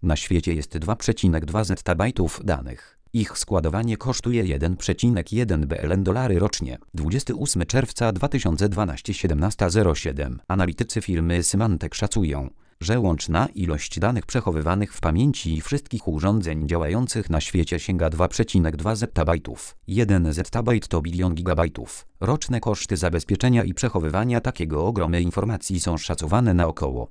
Na świecie jest 2,2 zetabajtów danych. Ich składowanie kosztuje 1,1 billion dolarów rocznie. 28 czerwca 2012 17:07. Analitycy firmy Symantec szacują, że łączna ilość danych przechowywanych w pamięci wszystkich urządzeń działających na świecie sięga 2,2 zetabajtów. 1 zetabajt to bilion gigabajtów. Roczne koszty zabezpieczenia i przechowywania takiego ogromu informacji są szacowane na około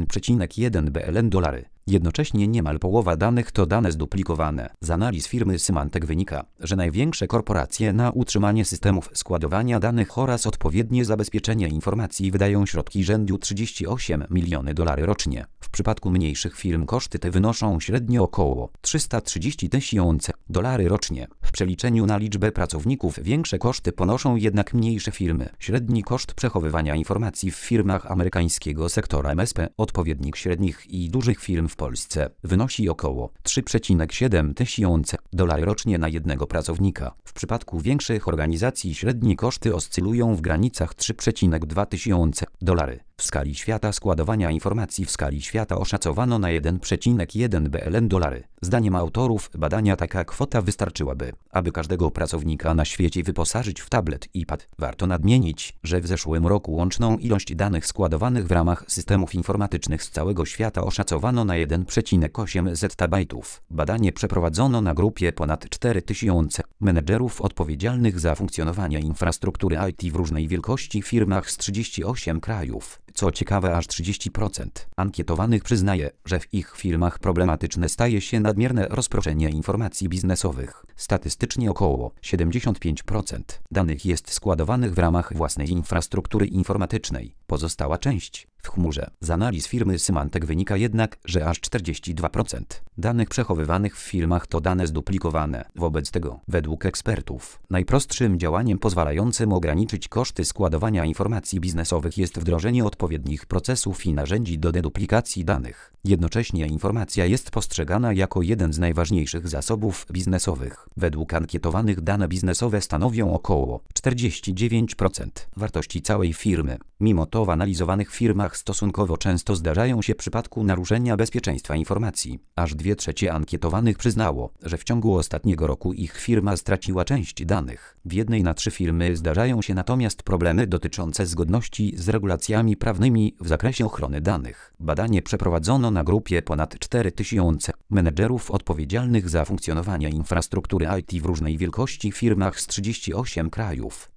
1,1 billion dolarów. Jednocześnie niemal połowa danych to dane zduplikowane. Z analiz firmy Symantec wynika, że największe korporacje na utrzymanie systemów składowania danych oraz odpowiednie zabezpieczenie informacji wydają środki rzędu 38 milionów dolarów rocznie. W przypadku mniejszych firm koszty te wynoszą średnio około 330 tysięcy dolarów rocznie. W przeliczeniu na liczbę pracowników większe koszty ponoszą jednak mniejsze firmy. Średni koszt przechowywania informacji w firmach amerykańskiego sektora MSP, odpowiednik średnich i dużych firm w Polsce, wynosi około 3,7 tysiąca dolarów rocznie na jednego pracownika. W przypadku większych organizacji średnie koszty oscylują w granicach 3,2 tysiąca dolarów. W skali świata składowania informacji w skali świata oszacowano na 1,1 billion dolarów. Zdaniem autorów badania taka kwota wystarczyłaby, aby każdego pracownika na świecie wyposażyć w tablet i pad. Warto nadmienić, że w zeszłym roku łączną ilość danych składowanych w ramach systemów informatycznych z całego świata oszacowano na 1,8 zetabajtów. Badanie przeprowadzono na grupie ponad 4000 menedżerów odpowiedzialnych za funkcjonowanie infrastruktury IT w różnej wielkości firmach z 38 krajów. Co ciekawe, aż 30% ankietowanych przyznaje, że w ich firmach problematyczne staje się nadmierne rozproszenie informacji biznesowych. Statystycznie około 75% danych jest składowanych w ramach własnej infrastruktury informatycznej. Pozostała część w chmurze. Z analiz firmy Symantec wynika jednak, że aż 42% danych przechowywanych w firmach to dane zduplikowane. Wobec tego, według ekspertów, najprostszym działaniem pozwalającym ograniczyć koszty składowania informacji biznesowych jest wdrożenie odpowiednich procesów i narzędzi do deduplikacji danych. Jednocześnie informacja jest postrzegana jako jeden z najważniejszych zasobów biznesowych. Według ankietowanych dane biznesowe stanowią około 49% wartości całej firmy. Mimo to w analizowanych firmach stosunkowo często zdarzają się przypadku naruszenia bezpieczeństwa informacji. Aż 2/3 ankietowanych przyznało, że w ciągu ostatniego roku ich firma straciła część danych. W 1 na 3 firmy zdarzają się natomiast problemy dotyczące zgodności z regulacjami prawnymi w zakresie ochrony danych. Badanie przeprowadzono na grupie ponad 4000 menedżerów odpowiedzialnych za funkcjonowanie infrastruktury IT w różnej wielkości firmach z 38 krajów.